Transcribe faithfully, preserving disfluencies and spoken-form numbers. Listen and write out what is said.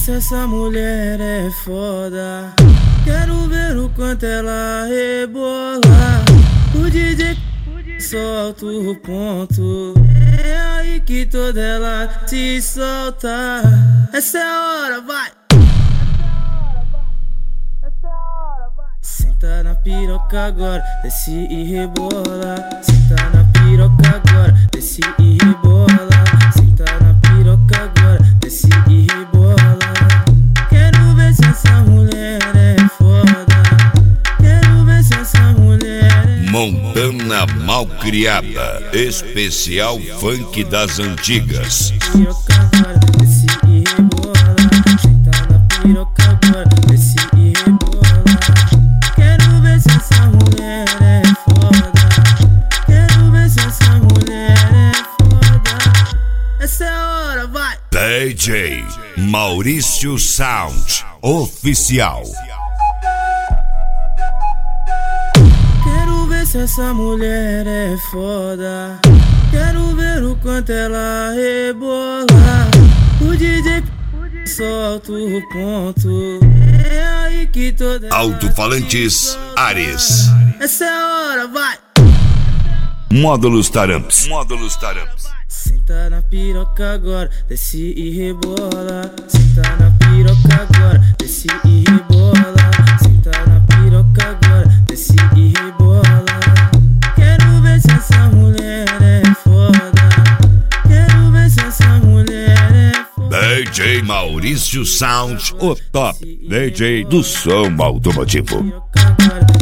se essa mulher é foda. Quero ver o quanto ela rebola. O D J solta o ponto. É aí que toda ela se solta. Essa é a hora, vai! Senta na piroca agora, desce e rebola. Senta na piroca agora, desce e rebola. Senta na piroca agora, desce e rebola. Quero ver se essa mulher é foda. Quero ver se essa mulher é Montana Malcriada, especial funk das antigas. Piroca agora, desce e rebola. Senta na piroca agora, desce e rebola. Quero ver se essa mulher é foda. Quero ver se essa mulher é foda. Essa é a hora, vai! D J Maurício Sound Oficial. Quero ver se essa mulher é foda. Quero ver o quanto ela rebola. O D J solta o ponto. É aí que toda Alto-falantes Ares. Essa é a hora, vai! Módulos Taramps. Módulos Taramps. Senta na piroca agora, desce e rebola. Senta na piroca agora, desce e rebola. Senta na piroca agora, desce e rebola. Quero ver se essa mulher é foda. Quero ver se essa mulher é foda. D J Maurício Sound, o top D J do som automotivo. Piroca agora,